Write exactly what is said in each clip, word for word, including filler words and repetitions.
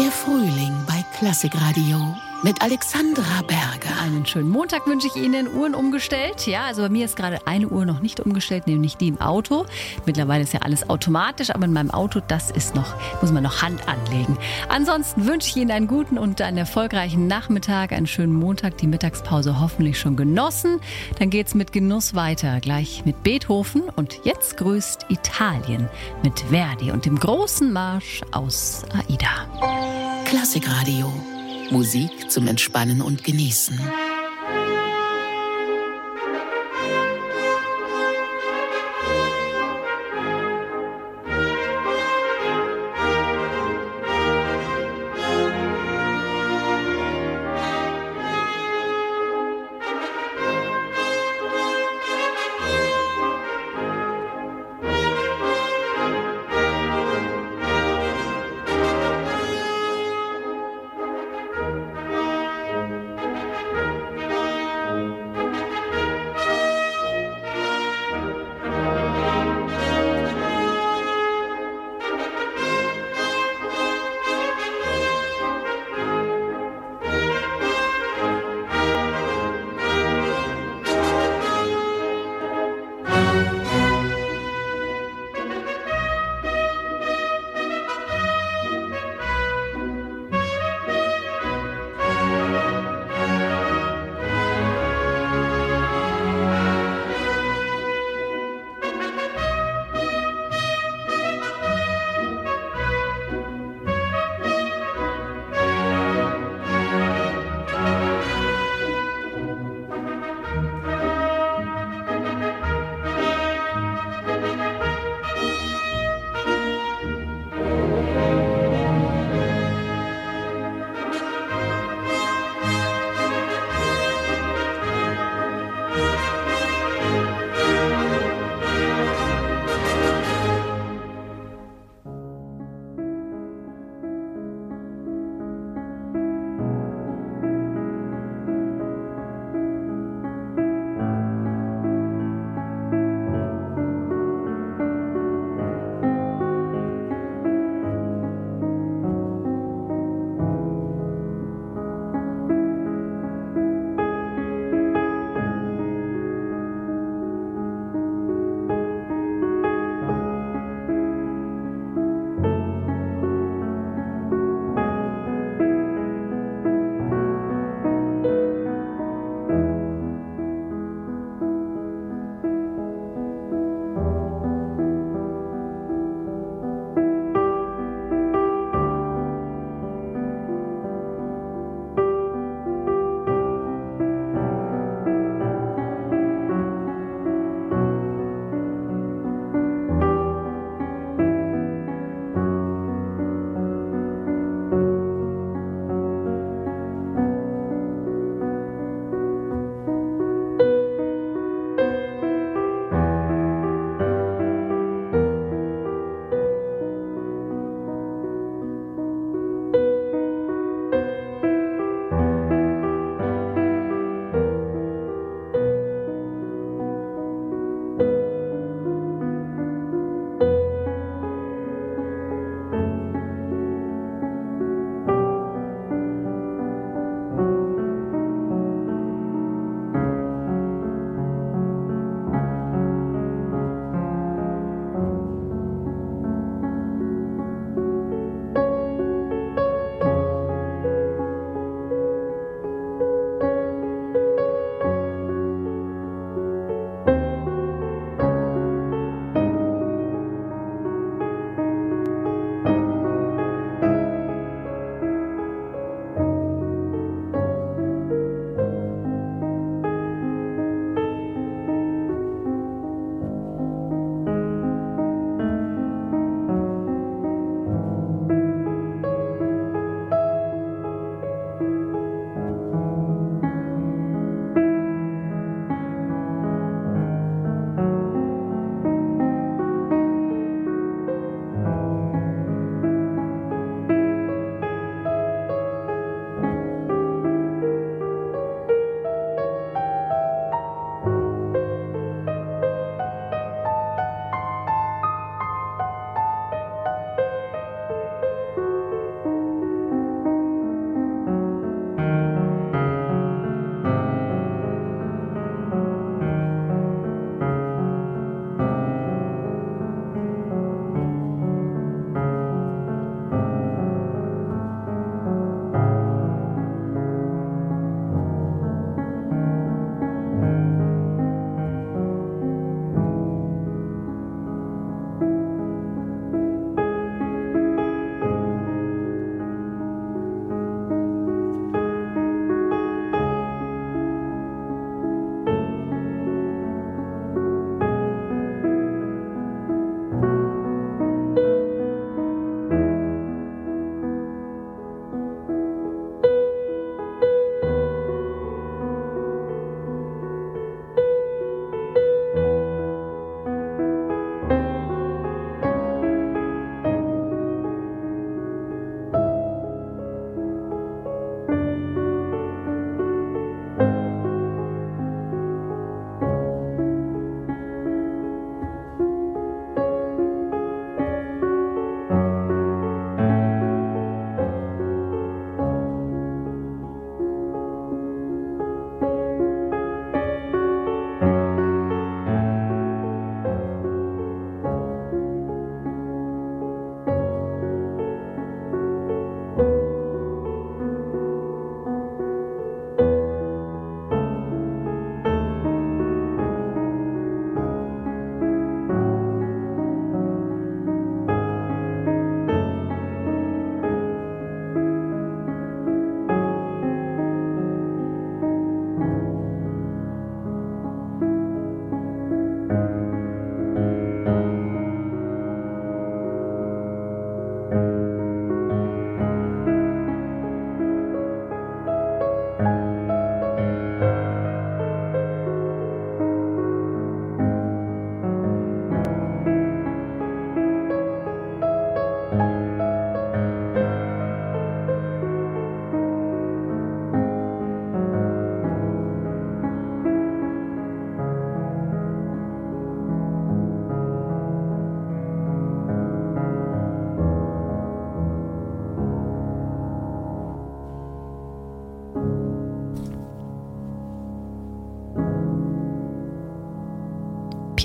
Der Frühling bei Klassikradio mit Alexandra Berger. Einen schönen Montag wünsche ich Ihnen. Uhren umgestellt. Ja, also bei mir ist gerade eine Uhr noch nicht umgestellt, nämlich die im Auto. Mittlerweile ist ja alles automatisch, aber in meinem Auto, das ist noch, muss man noch Hand anlegen. Ansonsten wünsche ich Ihnen einen guten und einen erfolgreichen Nachmittag, einen schönen Montag, die Mittagspause hoffentlich schon genossen. Dann geht's mit Genuss weiter, gleich mit Beethoven. Und jetzt grüßt Italien mit Verdi und dem großen Marsch aus Aida. Klassikradio. Musik zum Entspannen und Genießen.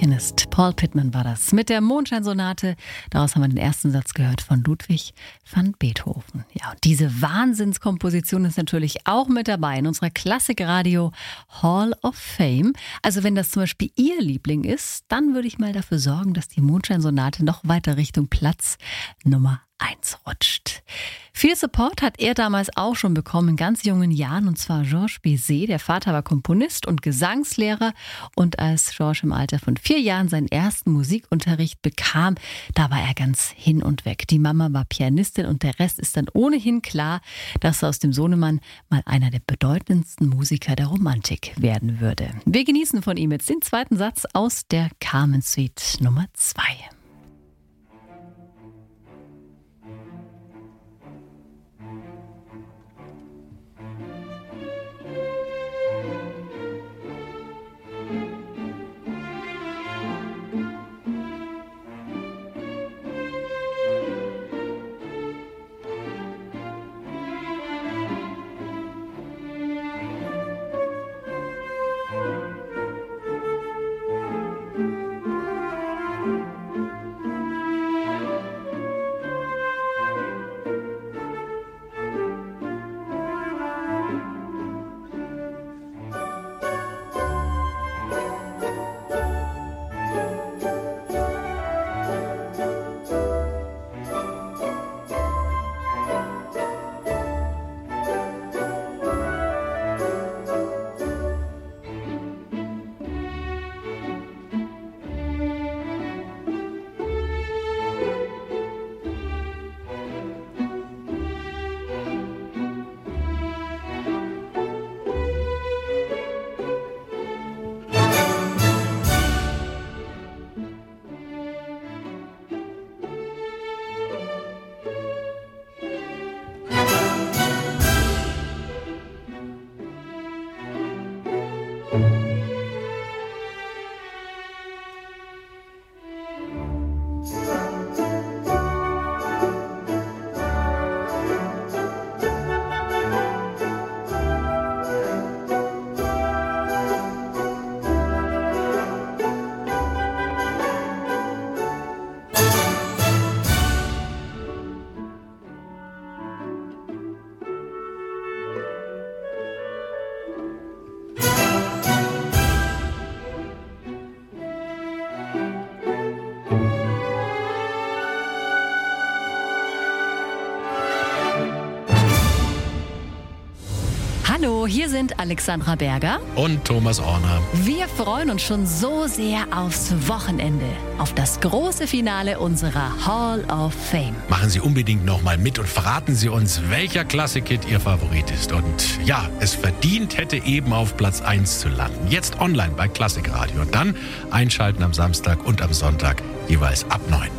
Pianist. Paul Pittman war das. Mit der Mondscheinsonate, daraus haben wir den ersten Satz gehört von Ludwig van Beethoven. Ja, und diese Wahnsinnskomposition ist natürlich auch mit dabei in unserer Klassikradio Hall of Fame. Also wenn das zum Beispiel Ihr Liebling ist, dann würde ich mal dafür sorgen, dass die Mondscheinsonate noch weiter Richtung Platz Nummer eins rutscht. Viel Support hat er damals auch schon bekommen in ganz jungen Jahren, und zwar Georges Bizet. Der Vater war Komponist und Gesangslehrer, und als Georges im Alter von vier Jahren seinen ersten Musikunterricht bekam, da war er ganz hin und weg. Die Mama war Pianistin und der Rest ist dann ohnehin klar, dass aus dem Sohnemann mal einer der bedeutendsten Musiker der Romantik werden würde. Wir genießen von ihm jetzt den zweiten Satz aus der Carmen Suite Nummer zwei. Hallo, hier sind Alexandra Berger und Thomas Orner. Wir freuen uns schon so sehr aufs Wochenende, auf das große Finale unserer Hall of Fame. Machen Sie unbedingt nochmal mit und verraten Sie uns, welcher Klassik-Hit Ihr Favorit ist. Und ja, es verdient hätte eben auf Platz eins zu landen. Jetzt online bei Klassikradio und dann einschalten am Samstag und am Sonntag jeweils ab neun.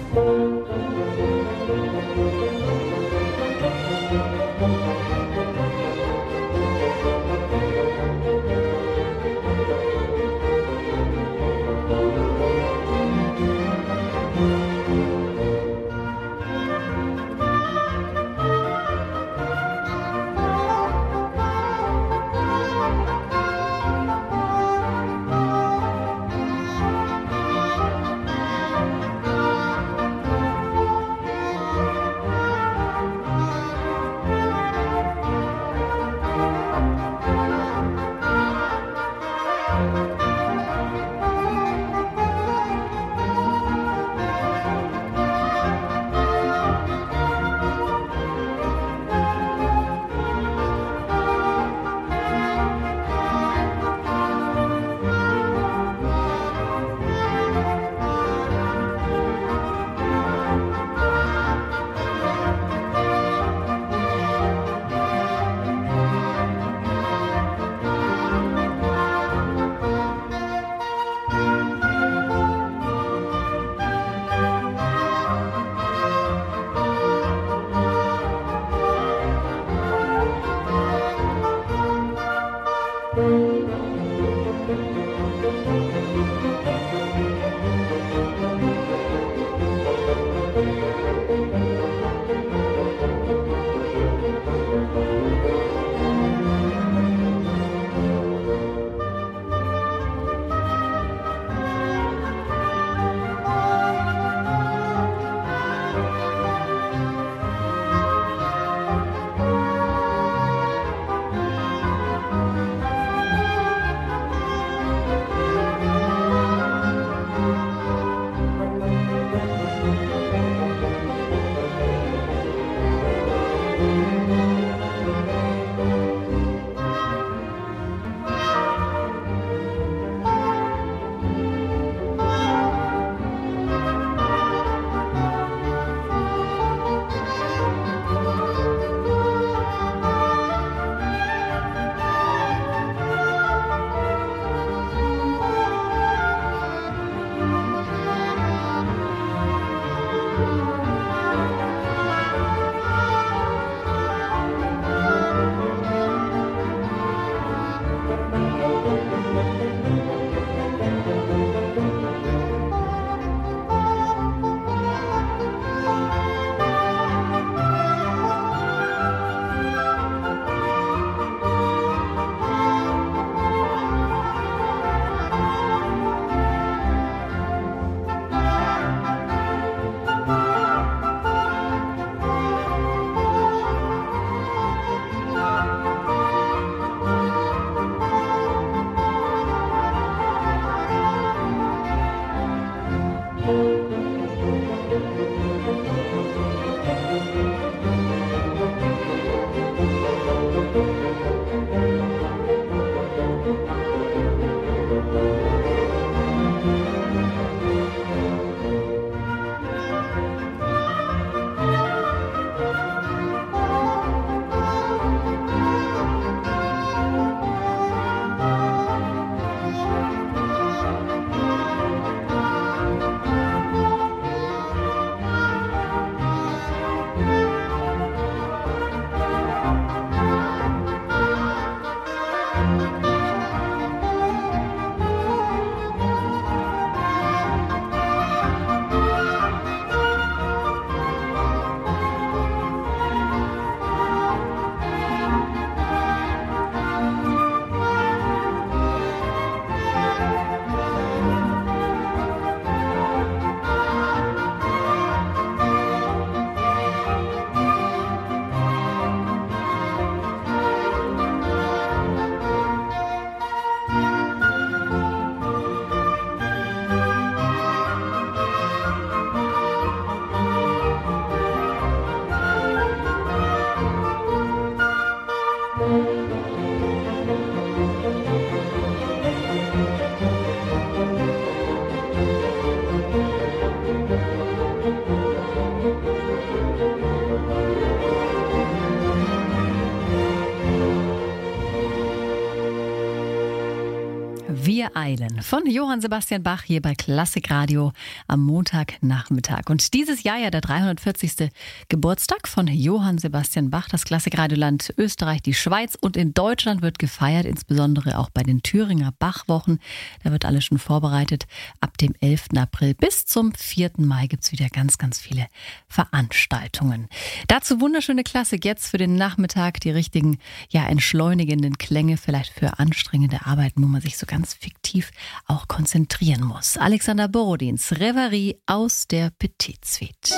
Wir eilen von Johann Sebastian Bach hier bei Klassikradio am Montagnachmittag. Und dieses Jahr ja der dreihundertvierzigste Geburtstag von Johann Sebastian Bach. Das Klassikradioland Österreich, die Schweiz und in Deutschland wird gefeiert, insbesondere auch bei den Thüringer Bachwochen. Da wird alles schon vorbereitet. Ab dem elften April bis zum vierten Mai gibt es wieder ganz, ganz viele Veranstaltungen. Dazu wunderschöne Klassik jetzt für den Nachmittag. Die richtigen, ja, entschleunigenden Klänge, vielleicht für anstrengende Arbeiten, wo man sich so ganz ganz fiktiv auch konzentrieren muss. Alexander Borodins Reverie aus der Petite Suite.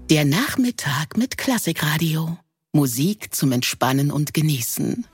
Der Nachmittag mit Klassikradio. Musik zum Entspannen und Genießen.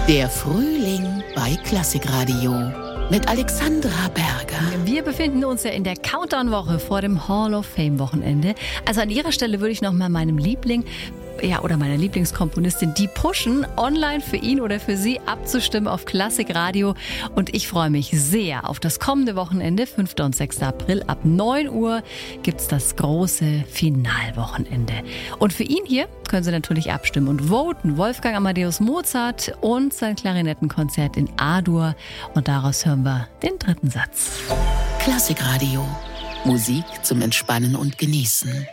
Der Frühling bei Klassikradio mit Alexandra Berger. Wir befinden uns ja in der Countdown-Woche vor dem Hall of Fame-Wochenende. Also an Ihrer Stelle würde ich noch mal meinem Liebling ja, oder meiner Lieblingskomponistin, die pushen, online für ihn oder für sie abzustimmen auf Klassikradio. Und ich freue mich sehr auf das kommende Wochenende, fünften und sechsten April. Ab neun Uhr gibt es das große Finalwochenende. Und für ihn hier können Sie natürlich abstimmen und voten. Wolfgang Amadeus Mozart und sein Klarinettenkonzert in A-Dur. Und daraus hören wir den dritten Satz. Klassikradio. Musik zum Entspannen und Genießen.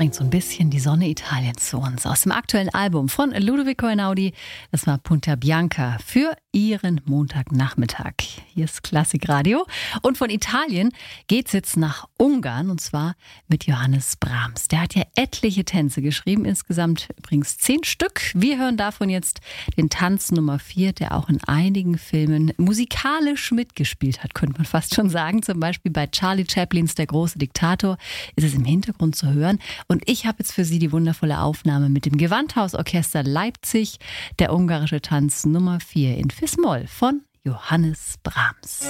bringt so ein bisschen die Sonne Italiens zu uns. Aus dem aktuellen Album von Ludovico Einaudi, das war Punta Bianca für Ihren Montagnachmittag. Hier ist Klassikradio. Und von Italien geht's jetzt nach Ungarn, und zwar mit Johannes Brahms. Der hat ja etliche Tänze geschrieben, insgesamt übrigens zehn Stück. Wir hören davon jetzt den Tanz Nummer vier, der auch in einigen Filmen musikalisch mitgespielt hat, könnte man fast schon sagen. Zum Beispiel bei Charlie Chaplins Der große Diktator ist es im Hintergrund zu hören. Und ich habe jetzt für Sie die wundervolle Aufnahme mit dem Gewandhausorchester Leipzig, der ungarische Tanz Nummer vier in Fis-Moll von Johannes Brahms.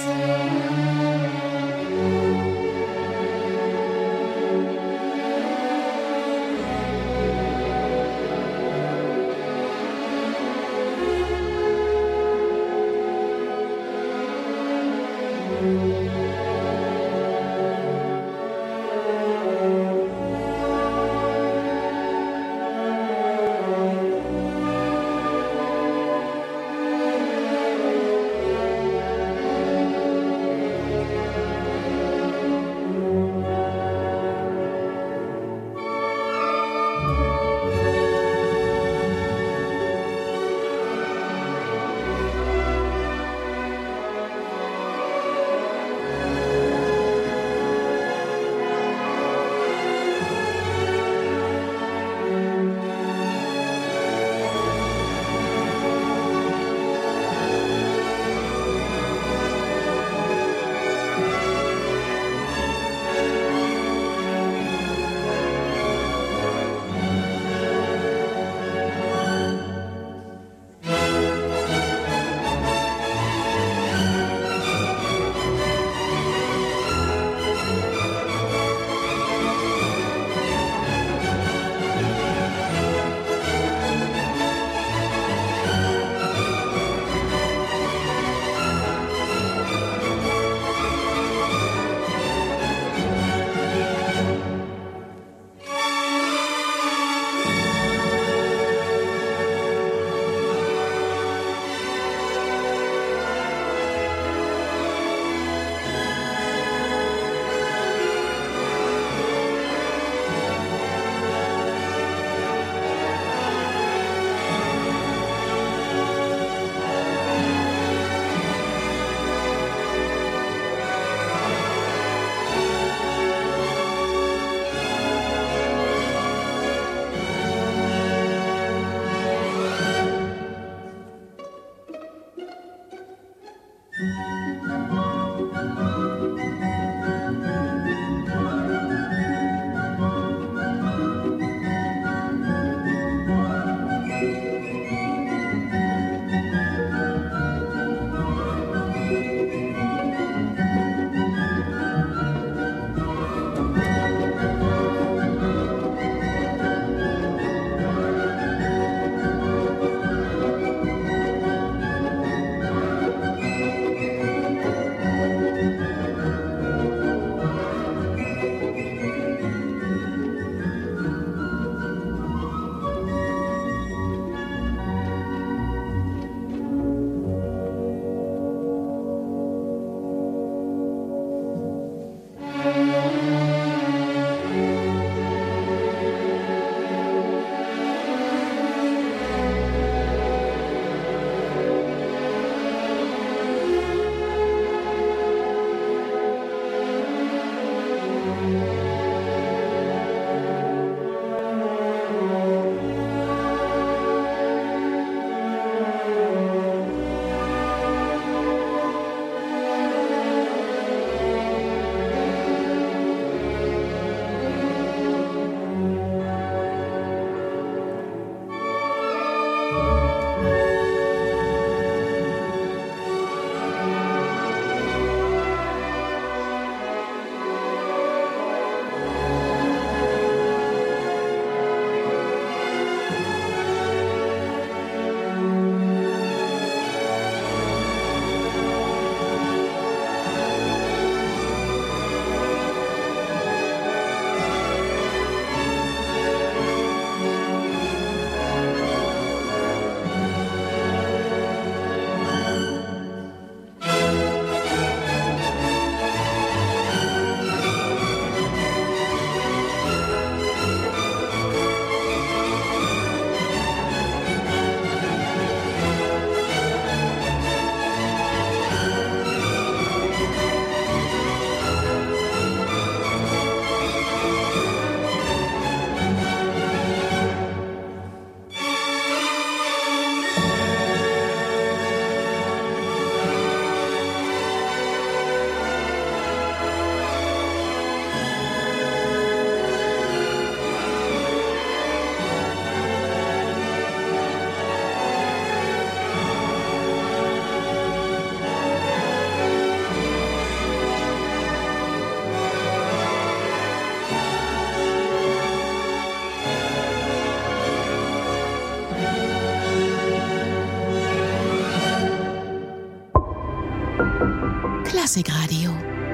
Klassikradio.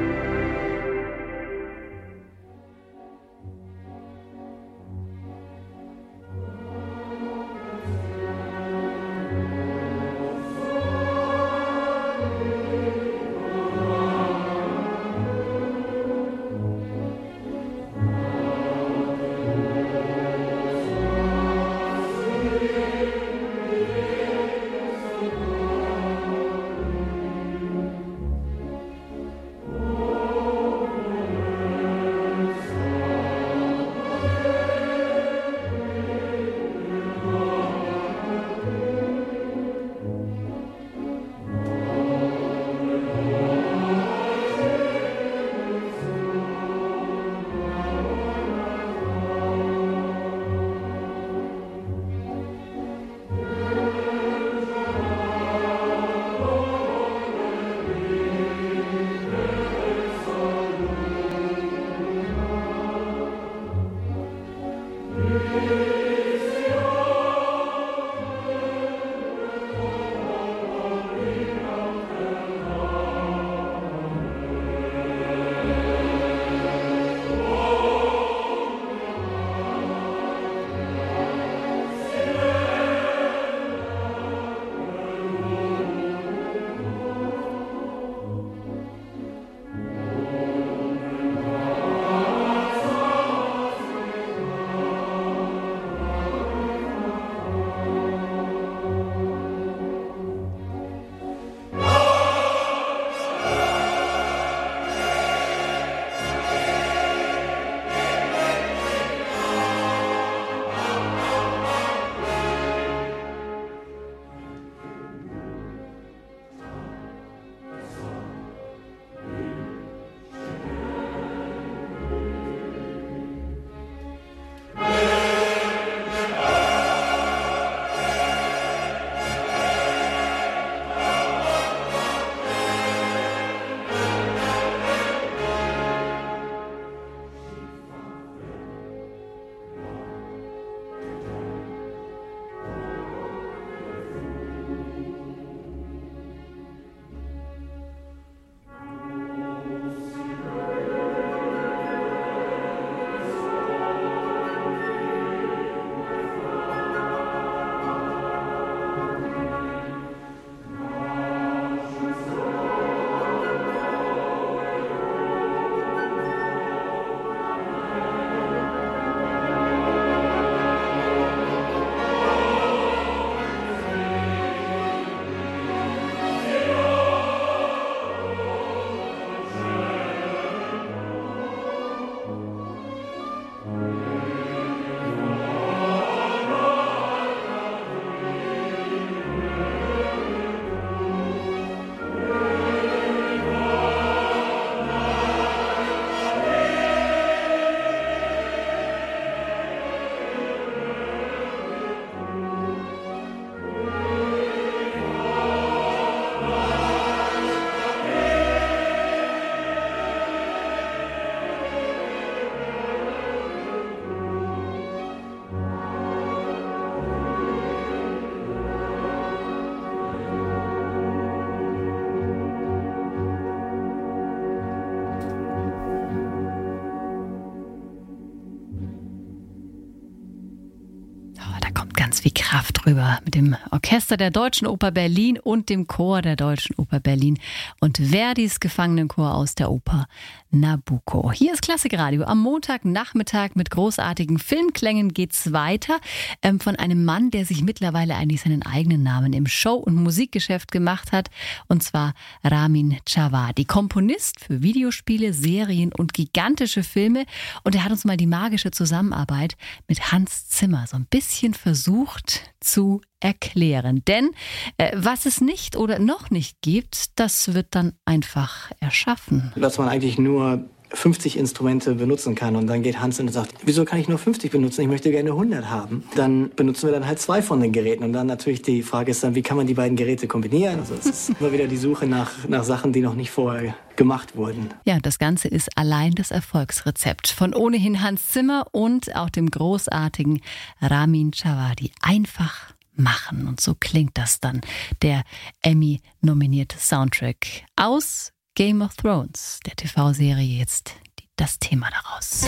Ganz viel Kraft drüber mit dem Orchester der Deutschen Oper Berlin und dem Chor der Deutschen Oper Berlin und Verdis Gefangenenchor aus der Oper Nabucco. Hier ist Klassikradio. Am Montagnachmittag mit großartigen Filmklängen geht's weiter. Ähm, von einem Mann, der sich mittlerweile eigentlich seinen eigenen Namen im Show- und Musikgeschäft gemacht hat. Und zwar Ramin Djawadi. Komponist für Videospiele, Serien und gigantische Filme. Und er hat uns mal die magische Zusammenarbeit mit Hans Zimmer so ein bisschen versucht zu erklären. Denn äh, was es nicht oder noch nicht gibt, das wird dann einfach erschaffen. Dass man eigentlich nur fünfzig Instrumente benutzen kann und dann geht Hans hin und sagt, wieso kann ich nur fünfzig benutzen? Ich möchte gerne hundert haben. Dann benutzen wir dann halt zwei von den Geräten und dann natürlich die Frage ist dann, wie kann man die beiden Geräte kombinieren? Also es ist immer wieder die Suche nach, nach Sachen, die noch nicht vorher gemacht wurden. Ja, das Ganze ist allein das Erfolgsrezept von ohnehin Hans Zimmer und auch dem großartigen Ramin Djawadi. Einfach machen und so klingt das dann, der Emmy-nominierte Soundtrack aus Game of Thrones, der T V-Serie, jetzt die, das Thema daraus.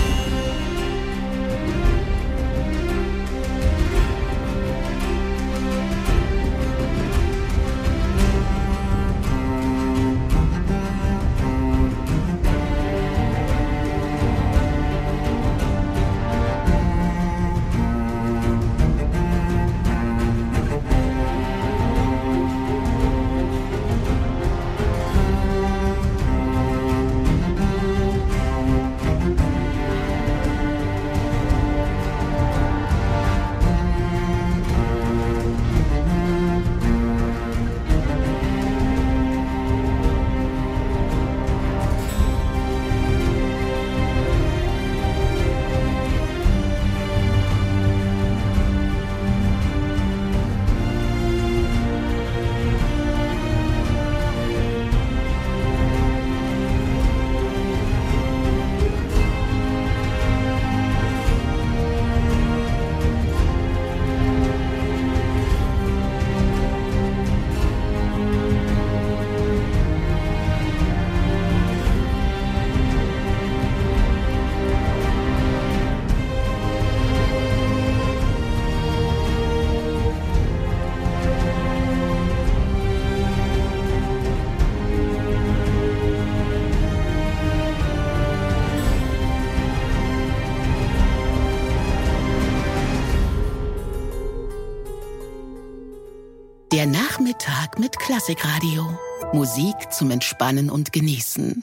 Der Nachmittag mit Klassikradio. Musik zum Entspannen und Genießen.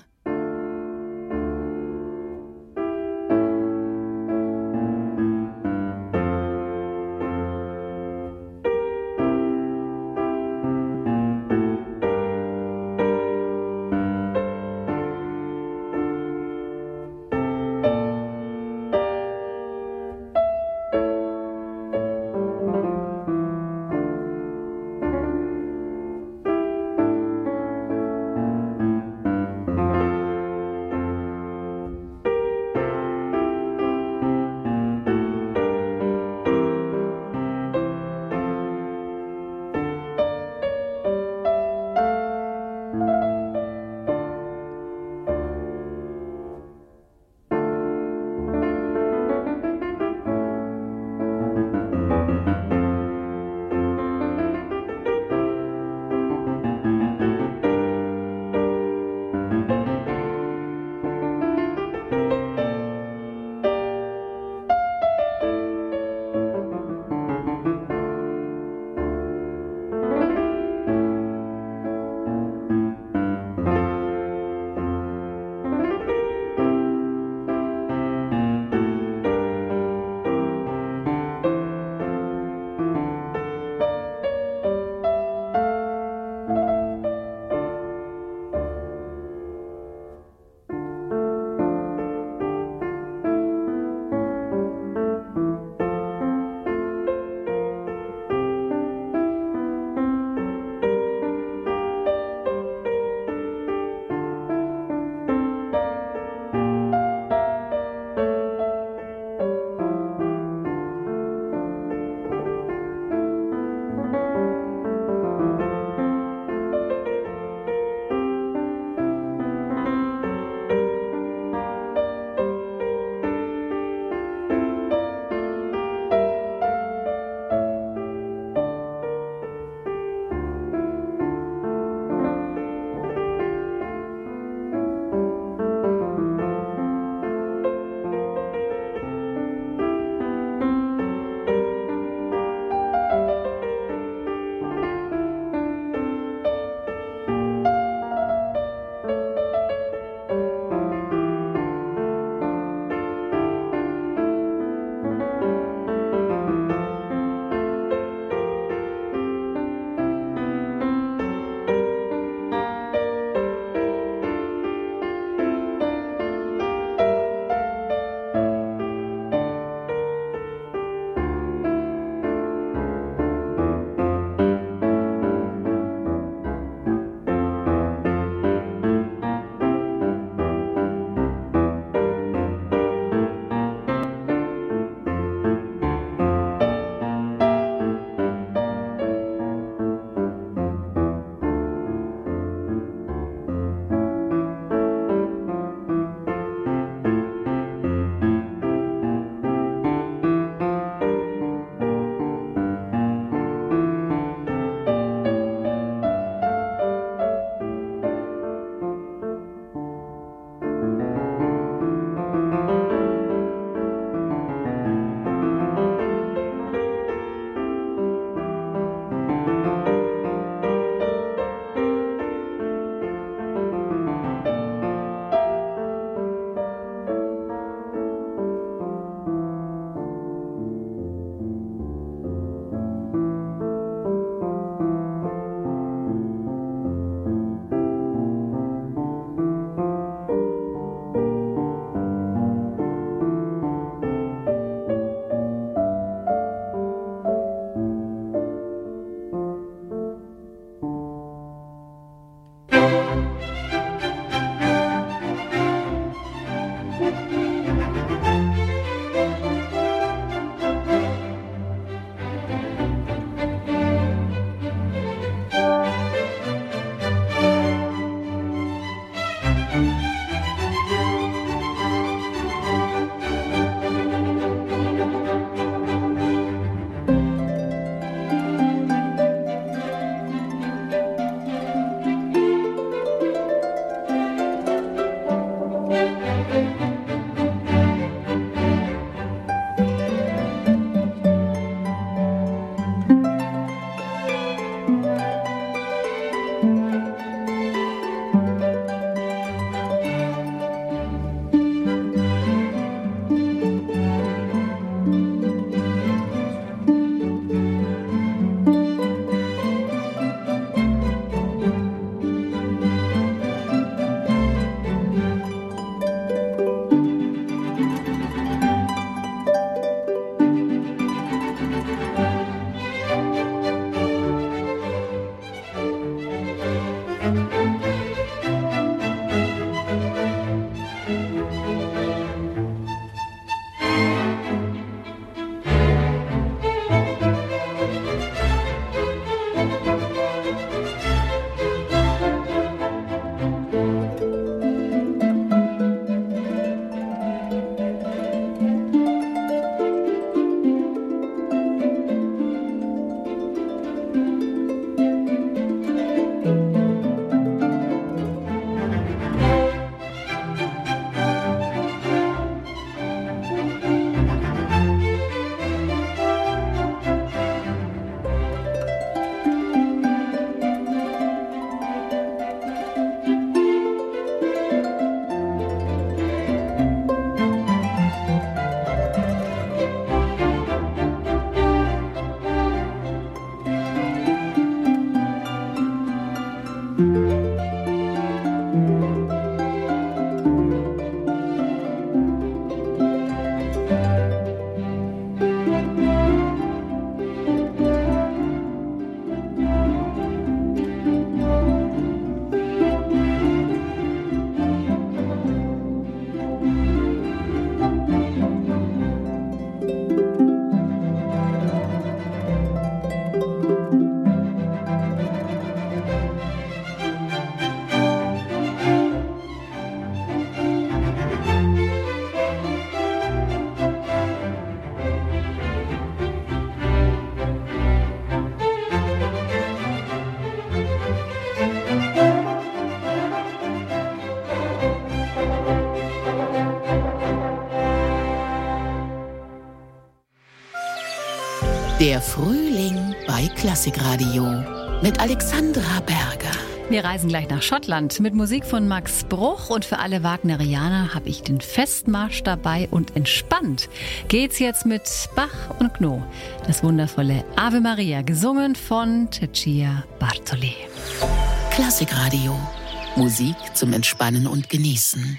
Der Frühling bei Klassikradio mit Alexandra Berger. Wir reisen gleich nach Schottland mit Musik von Max Bruch und für alle Wagnerianer habe ich den Festmarsch dabei und entspannt geht's jetzt mit Bach und Gno. Das wundervolle Ave Maria, gesungen von Cecilia Bartoli. Klassikradio. Musik zum Entspannen und Genießen.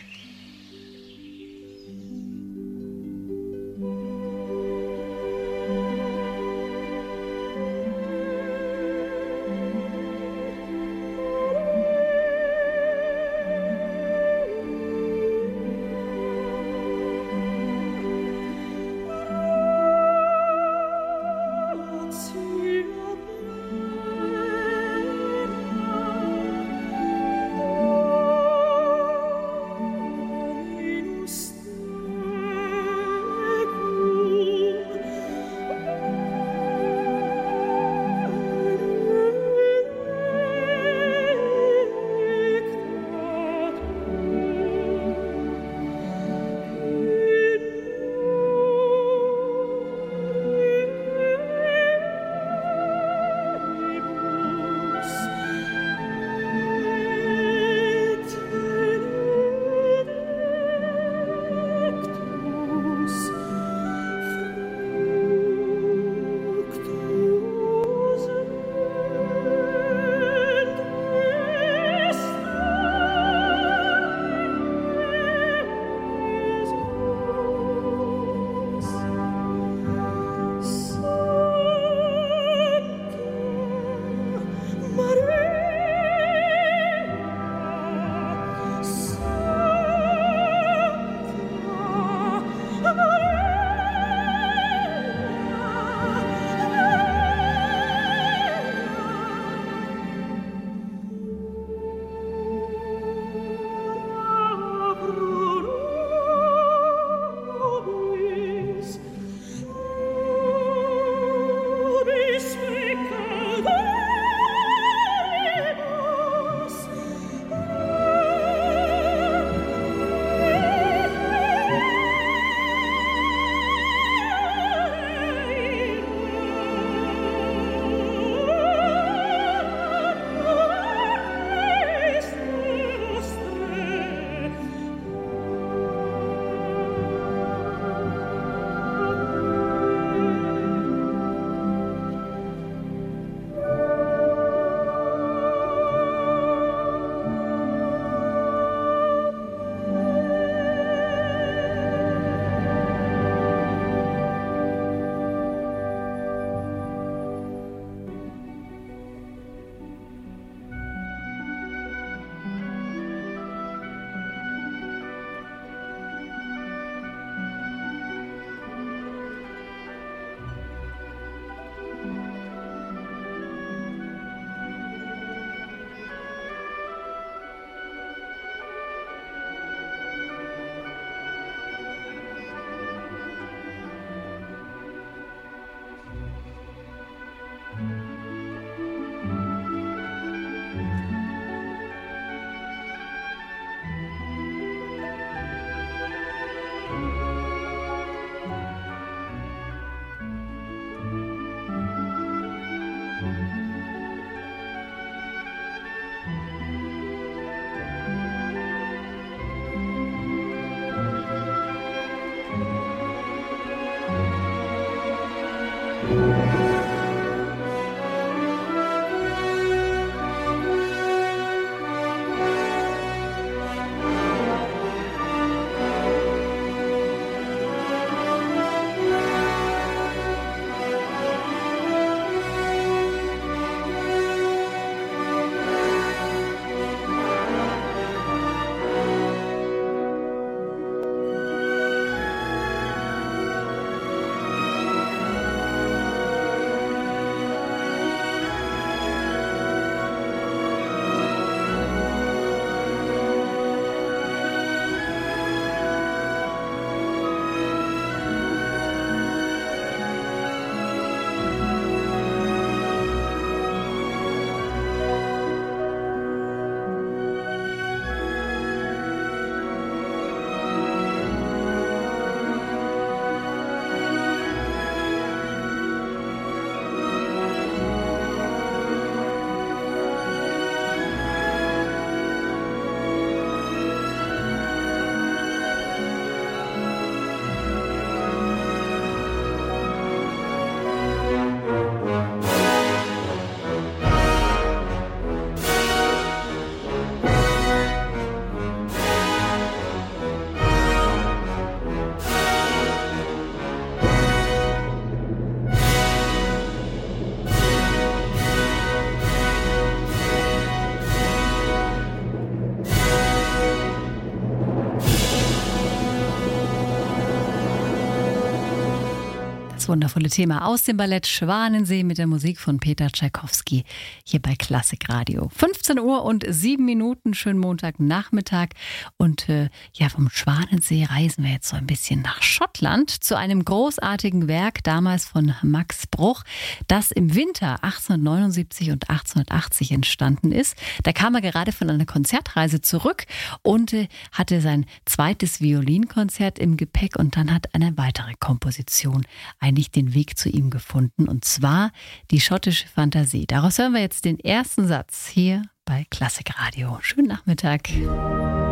Das wundervolle Thema aus dem Ballett Schwanensee mit der Musik von Peter Tschaikowski hier bei Klassikradio. fünfzehn Uhr und sieben Minuten, schönen Montagnachmittag. Und äh, ja, vom Schwanensee reisen wir jetzt so ein bisschen nach Schottland zu einem großartigen Werk, damals von Max Bruch, das im Winter achtzehnhundertneunundsiebzig und achtzehnhundertachtzig entstanden ist. Da kam er gerade von einer Konzertreise zurück und äh, hatte sein zweites Violinkonzert im Gepäck und dann hat eine weitere Komposition eigentlich den Weg zu ihm gefunden, und zwar die schottische Fantasie. Daraus hören wir jetzt den ersten Satz hier bei Klassikradio. Schönen Nachmittag.